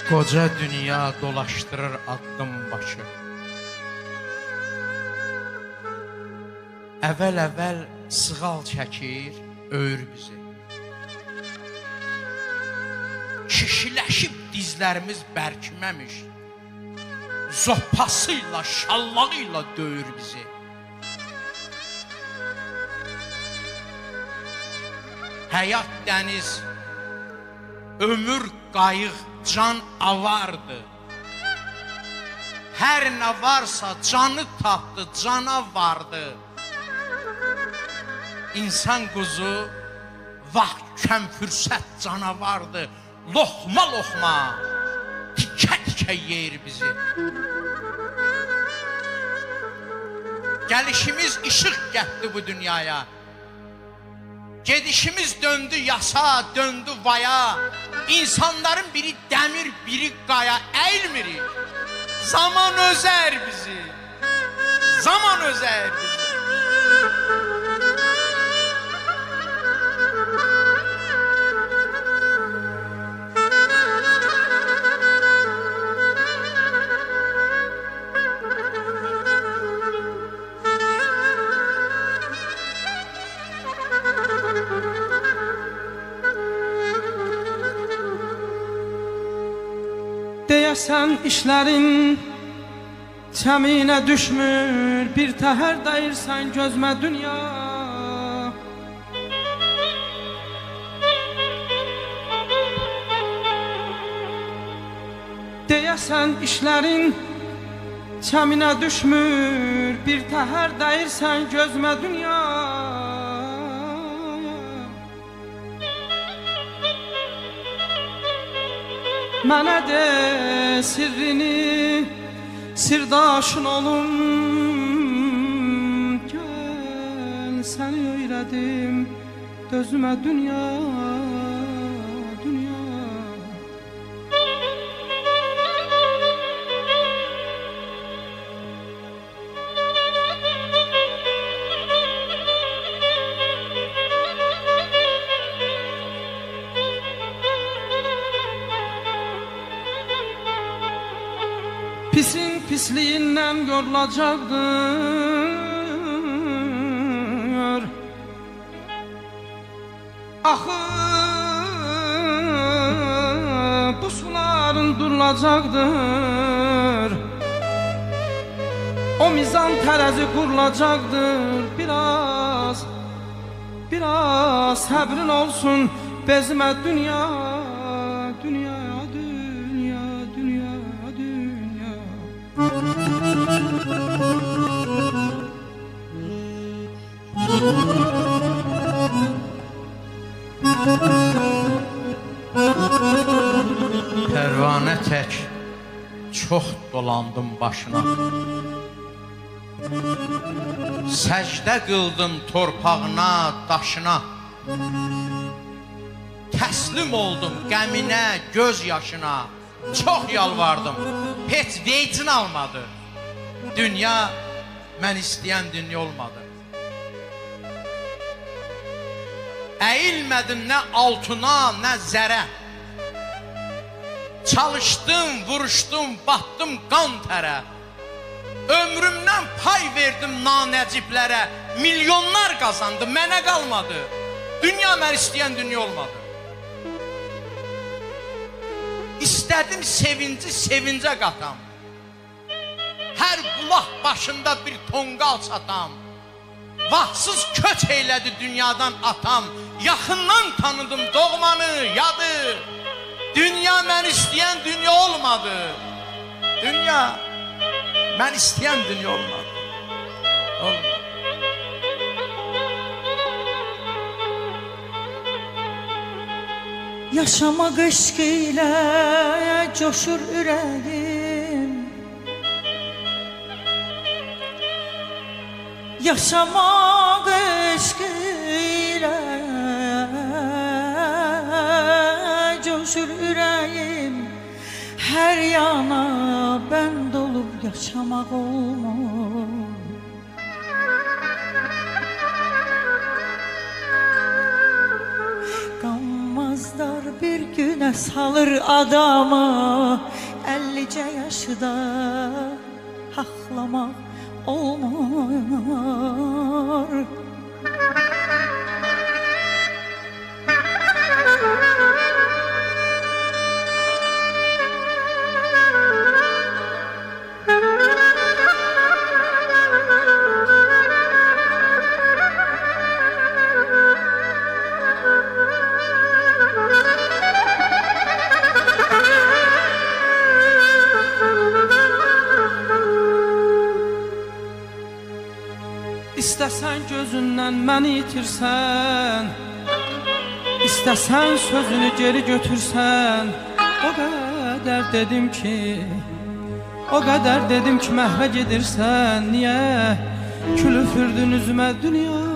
Qoca dünya dolaşdırır addım başı. Əvvəl-əvvəl sığal çəkir, öyür bizi. Kişiləşib dizlərimiz bərkiməmiş, zoppasıyla, şallağıyla döyür bizi. Həyat dəniz, ömür qayıq, can avardı. Hər nə varsa canı tapdı, cana vardı. İnsan quzu, vaxt-kəm fürsət canavardı. Loxma-loxma, tikə-tikə yeyir bizi. Gəlişimiz işıq gətdi bu dünyaya. Gedişimiz döndü yasa, döndü vaya. İnsanların biri dəmir, biri qaya, əyilmirik. Zaman özər bizi. Zaman özər bizi. Deyəsən işlərin çəminə düşmür, bir təhər dəyirsən gözmə dünya. Deyəsən işlərin çəminə düşmür, bir təhər dəyirsən gözmə dünya. Mənə de sirrini, sirdaşın olum. Gəl səni öyrədim, dözümə dünya, dünya. Pisin pisliğindən yorulacaqdır. Axı bu suların durulacaqdır. O mizan tərəzi qurulacaqdır. Biraz səbrin olsun, bezmə dünya, dünya, dünya, dünya, dünya. Pərvanə tək çox dolandım başına. Səcdə qıldım torpağına, daşına. Təslim oldum qəminə, göz yaşına. Çox yalvardım, heç vecin almadı. Dünya mən istəyən dünya olmadı. Əyilmədim nə altına, nə zərə. Çalışdım, vuruşdum, batdım qan tərə. Ömrümdən pay verdim nanəciblərə. Milyonlar qazandım, mənə qalmadı. Dünya mən istəyən dünya olmadı. İstədim sevinci sevincə qatam. Hər qulaq başında bir tonqal çatam. Vaxtsız köç eylədi dünyadan atam. Yaxından tanıdım doğmanı, yadı. Dünya mən istəyən dünya olmadı. Dünya mən istəyən dünya olmadı. Olmadı. Yaşamaq eşq ilə coşur ürəyim. Yaşamaq eşq ilə coşur ürəyim. Hər yana bənd olub yaşamaq olmur. Qanmaz Yazlar bir güne salır adamı 50'ce yaşında haklamak olmar. İstəsən gözündən məni itirsən, İstəsən sözünü geri götürsən. O qədər dedim ki məhvə gedirsən. Niyə külüfürdün üzümə dünya?